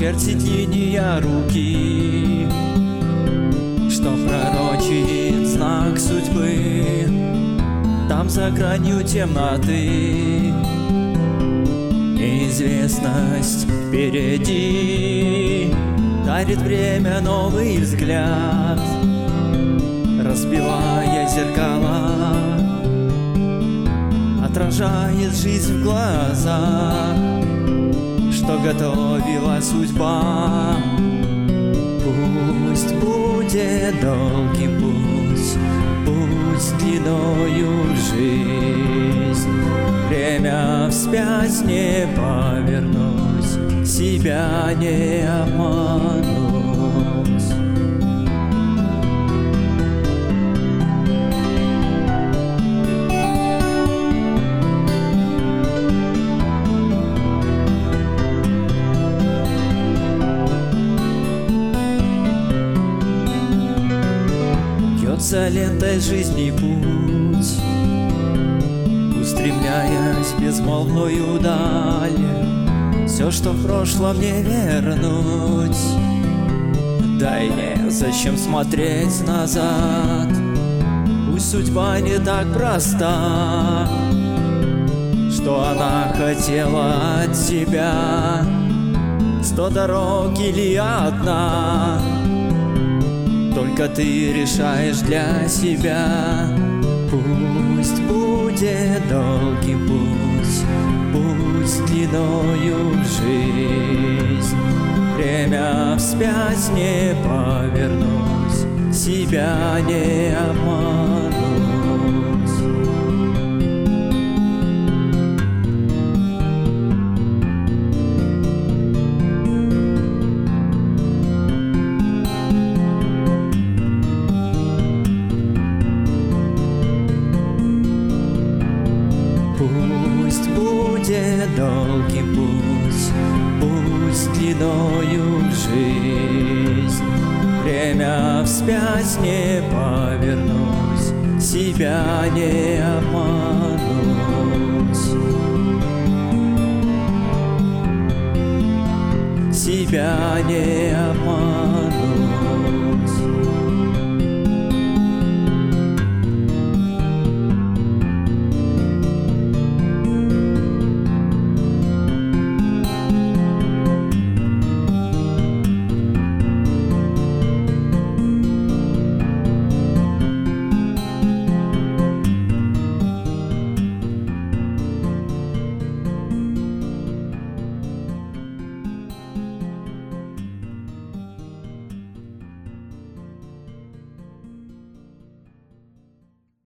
чертит линия руки, что пророчит знак судьбы. Там за гранью темноты неизвестность впереди. Дарит время новый взгляд, разбивая зеркала, отражает жизнь в глазах, что готовила судьба. Пусть будет долгий путь, пусть длиною жизнь. Время вспять не повернуть, себя не обмануть. Бьется лентой жизни путь, устремляясь в безмолвную даль. Все, что в прошлом, не вернуть. Да и незачем смотреть назад. Пусть судьба не так проста, что она хотела от тебя. 100 дорог или одна, только ты решаешь для себя. Пусть будет долгий путь, пусть длиною жизнь. Время вспять не повернуть, себя не обмануть. Пусть будет долгий путь, пусть длиною жизнь. Время вспять не повернуть, себя не обмануть. Себя не обмануть.